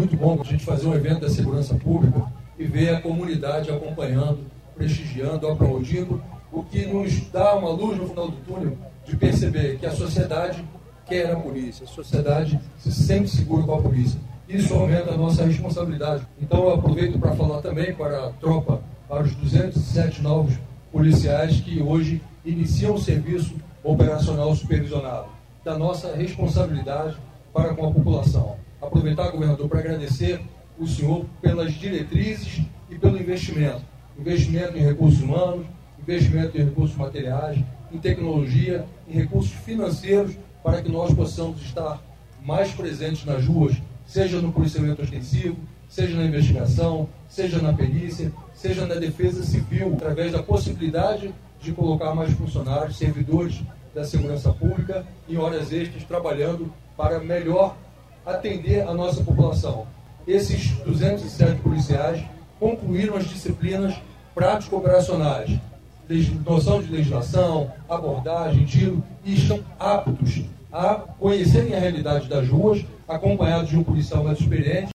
muito bom a gente fazer um evento da segurança pública e ver a comunidade acompanhando, prestigiando, aplaudindo, o que nos dá uma luz no final do túnel de perceber que a sociedade quer a polícia, a sociedade se sente segura com a polícia. Isso aumenta a nossa responsabilidade. Então eu aproveito para falar também para a tropa, para os 207 novos policiais que hoje iniciam o serviço operacional supervisionado, da nossa responsabilidade para com a população. Aproveitar, governador, para agradecer o senhor pelas diretrizes e pelo investimento. Investimento em recursos humanos, investimento em recursos materiais, em tecnologia, em recursos financeiros, para que nós possamos estar mais presentes nas ruas, seja no policiamento ostensivo, seja na investigação, seja na perícia, seja na defesa civil, através da possibilidade de colocar mais funcionários, servidores da segurança pública em horas extras, trabalhando para melhor atender a nossa população. Esses 207 policiais concluíram as disciplinas prático-operacionais, noção de legislação, abordagem, tiro, e estão aptos a conhecerem a realidade das ruas, acompanhados de um policial mais experiente.